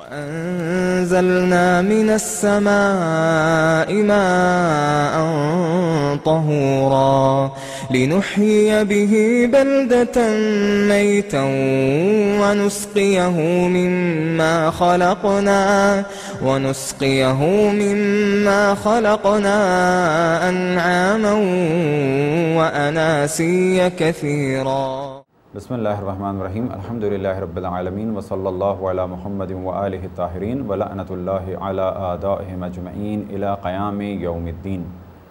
وأنزلنا من السماء ماء طهورا لنحيي به بلدة ميتا ونسقيه مما خلقنا أنعاما وأناسيا كثيرا. بسم اللہ الرحمن الرحیم. الحمدللہ رب العالمین وصلی اللہ علی محمد وآلہ الطاہرین ولعنۃ اللہ علی اعدائہم اجمعین الی قیام یوم الدین.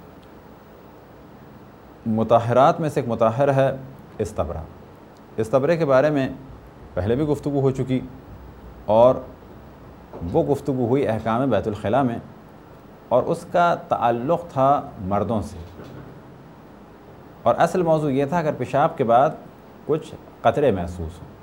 مطہرات میں سے ایک مطہر ہے استبرا. استبرے کے بارے میں پہلے بھی گفتگو ہو چکی اور وہ گفتگو ہوئی احکام بیت الخلاء میں، اور اس کا تعلق تھا مردوں سے، اور اصل موضوع یہ تھا اگر پیشاب کے بعد کچھ قطرے محسوس ہوں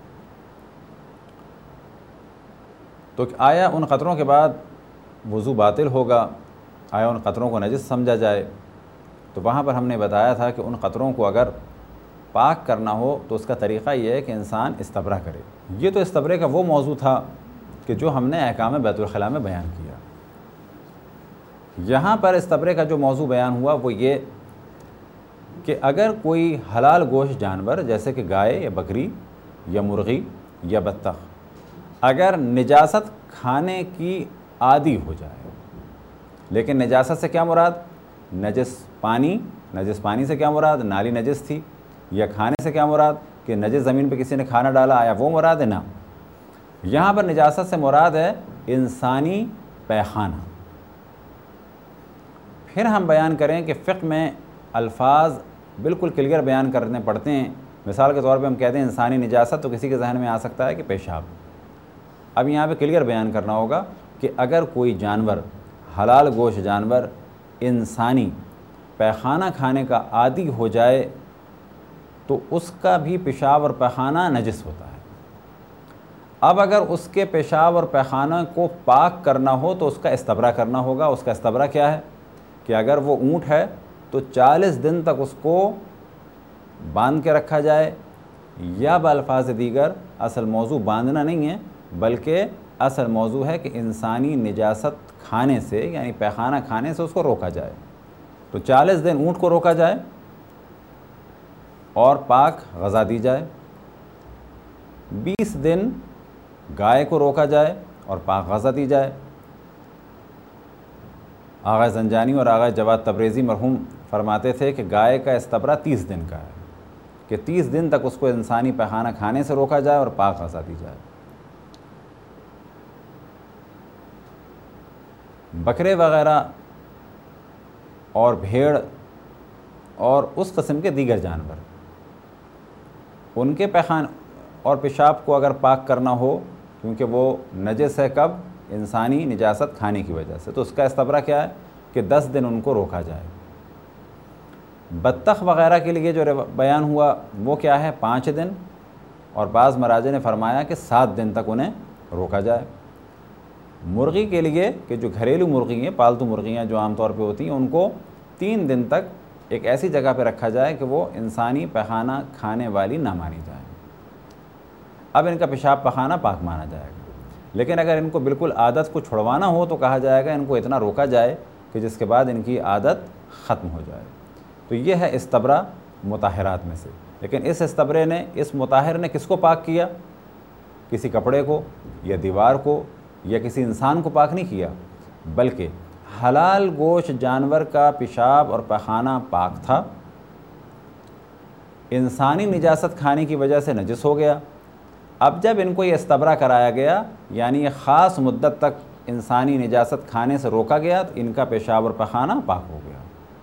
تو آیا ان قطروں کے بعد وضو باطل ہوگا، آیا ان قطروں کو نجس سمجھا جائے؟ تو وہاں پر ہم نے بتایا تھا کہ ان قطروں کو اگر پاک کرنا ہو تو اس کا طریقہ یہ ہے کہ انسان استبرا کرے. یہ تو استبرے کا وہ موضوع تھا کہ جو ہم نے احکام بیت الخلاء میں بیان کیا. یہاں پر استبرے کا جو موضوع بیان ہوا وہ یہ کہ اگر کوئی حلال گوشت جانور جیسے کہ گائے یا بکری یا مرغی یا بطخ اگر نجاست کھانے کی عادی ہو جائے، لیکن نجاست سے کیا مراد؟ نجس پانی سے کیا مراد؟ نالی نجس تھی. یا کھانے سے کیا مراد کہ نجس زمین پہ کسی نے کھانا ڈالا، آیا وہ مراد ہے؟ نا، یہاں پر نجاست سے مراد ہے انسانی پیخانہ. پھر ہم بیان کریں کہ فقہ میں الفاظ بالکل کلیئر بیان کرنے پڑتے ہیں. مثال کے طور پہ ہم کہتے ہیں انسانی نجاست تو کسی کے ذہن میں آ سکتا ہے کہ پیشاب. اب یہاں پہ کلیئر بیان کرنا ہوگا کہ اگر کوئی جانور حلال گوشت جانور انسانی پیخانہ کھانے کا عادی ہو جائے تو اس کا بھی پیشاب اور پیخانہ نجس ہوتا ہے. اب اگر اس کے پیشاب اور پیخانہ کو پاک کرنا ہو تو اس کا استبرا کرنا ہوگا. اس کا استبرا کیا ہے کہ اگر وہ اونٹ ہے تو 40 دن تک اس کو باندھ کے رکھا جائے، یا بالفاظ دیگر اصل موضوع باندھنا نہیں ہے بلکہ اصل موضوع ہے کہ انسانی نجاست کھانے سے یعنی پیخانہ کھانے سے اس کو روکا جائے. تو 40 دن اونٹ کو روکا جائے اور پاک غذا دی جائے، 20 دن گائے کو روکا جائے اور پاک غذا دی جائے. آغا زنجانی اور آغا جواد تبریزی مرحوم فرماتے تھے کہ گائے کا استبرا 30 دن کا ہے کہ 30 دن تک اس کو انسانی پیخانہ کھانے سے روکا جائے اور پاک غذا دی جائے. بکرے وغیرہ اور بھیڑ اور اس قسم کے دیگر جانور، ان کے پیخانہ اور پیشاب کو اگر پاک کرنا ہو کیونکہ وہ نجس ہے، کب؟ انسانی نجاست کھانے کی وجہ سے، تو اس کا استبرا کیا ہے کہ 10 دن ان کو روکا جائے. بطخ وغیرہ کے لیے جو بیان ہوا وہ کیا ہے؟ 5 دن، اور بعض مراجع نے فرمایا کہ 7 دن تک انہیں روکا جائے. مرغی کے لیے کہ جو گھریلو مرغی ہیں، پالتو مرغیاں جو عام طور پہ ہوتی ہیں، ان کو 3 دن تک ایک ایسی جگہ پہ رکھا جائے کہ وہ انسانی پیخانہ کھانے والی نہ مانی جائے. اب ان کا پیشاب پخانہ پاک مانا جائے گا. لیکن اگر ان کو بالکل عادت کو چھڑوانا ہو تو کہا جائے گا ان کو اتنا روکا جائے کہ جس کے بعد ان کی عادت ختم ہو جائے. تو یہ ہے استبرا مطہرات میں سے. لیکن اس استبرے نے، اس مطہر نے کس کو پاک کیا؟ کسی کپڑے کو یا دیوار کو یا کسی انسان کو پاک نہیں کیا، بلکہ حلال گوشت جانور کا پیشاب اور پیخانہ پاک تھا، انسانی نجاست کھانے کی وجہ سے نجس ہو گیا. اب جب ان کو یہ استبرا کرایا گیا یعنی یہ خاص مدت تک انسانی نجاست کھانے سے روکا گیا تو ان کا پیشاب اور پیخانہ پاک ہو گیا.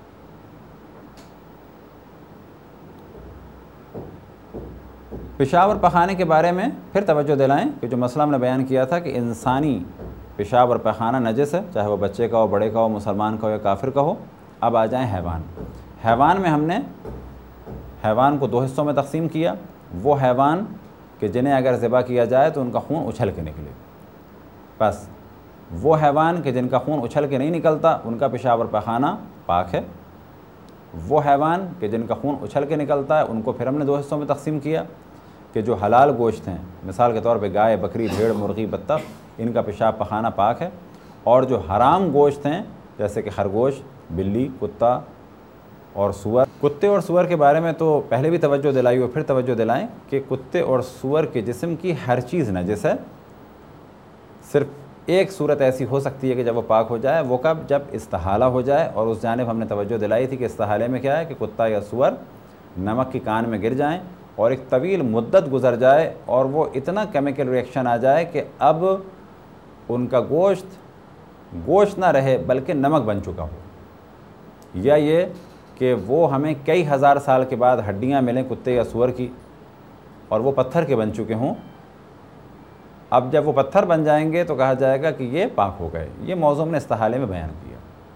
پیشاب اور پخانے کے بارے میں پھر توجہ دلائیں کہ جو مسئلہ ہم نے بیان کیا تھا کہ انسانی پیشاب اور پخانہ نجس ہے، چاہے وہ بچے کا ہو، بڑے کا ہو، مسلمان کا ہو یا کافر کا ہو. اب آ جائیں حیوان. حیوان میں ہم نے حیوان کو 2 حصوں میں تقسیم کیا. وہ حیوان کہ جنہیں اگر ذبح کیا جائے تو ان کا خون اچھل کے نکلے، بس وہ حیوان کہ جن کا خون اچھل کے نہیں نکلتا ان کا پیشاب اور پخانہ پاک ہے. وہ حیوان کہ جن کا خون اچھل کے نکلتا ہے ان کو پھر ہم نے 2 حصوں میں تقسیم کیا کہ جو حلال گوشت ہیں، مثال کے طور پہ گائے، بکری، بھیڑ، مرغی، بطخ، ان کا پیشاب پخانہ پاک ہے، اور جو حرام گوشت ہیں جیسے کہ خرگوش، بلی، کتا اور سور. کتے اور سور کے بارے میں تو پہلے بھی توجہ دلائی اور پھر توجہ دلائیں کہ کتے اور سور کے جسم کی ہر چیز نجس ہے. صرف ایک صورت ایسی ہو سکتی ہے کہ جب وہ پاک ہو جائے، وہ کب؟ جب استحالہ ہو جائے. اور اس جانب ہم نے توجہ دلائی تھی کہ استحالے میں کیا ہے کہ کتا یا سور نمک کی کان میں گر جائیں اور ایک طویل مدت گزر جائے اور وہ اتنا کیمیکل ریئیکشن آ جائے کہ اب ان کا گوشت نہ رہے بلکہ نمک بن چکا ہو. یا یہ کہ وہ ہمیں کئی ہزار سال کے بعد ہڈیاں ملیں کتے یا سور کی اور وہ پتھر کے بن چکے ہوں. اب جب وہ پتھر بن جائیں گے تو کہا جائے گا کہ یہ پاک ہو گئے. یہ موضوع ہم نے استحالے میں بیان کیا.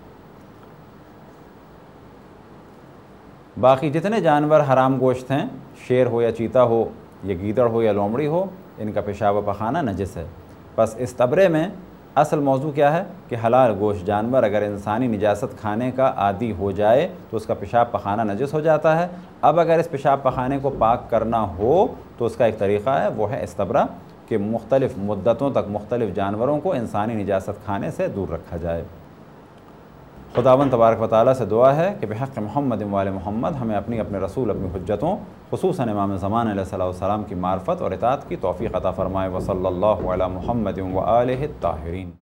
باقی جتنے جانور حرام گوشت ہیں، شیر ہو یا چیتا ہو، یا گیدڑ ہو یا لومڑی ہو، ان کا پیشاب و پخانہ نجس ہے. بس اس تبرے میں اصل موضوع کیا ہے کہ حلال گوشت جانور اگر انسانی نجاست کھانے کا عادی ہو جائے تو اس کا پیشاب پخانہ نجس ہو جاتا ہے. اب اگر اس پیشاب پخانے کو پاک کرنا ہو تو اس کا ایک طریقہ ہے، وہ ہے استبرا، کہ مختلف مدتوں تک مختلف جانوروں کو انسانی نجاست کھانے سے دور رکھا جائے. خداوند تبارک و تعالیٰ سے دعا ہے کہ بحق محمد و آل محمد ہمیں اپنی رسول اپنی حجتوں خصوصاً امام زمان علیہ السلام کی معرفت اور اطاعت کی توفیق عطا فرمائے. وصلی اللہ علی محمد و آلہ الطاہرین.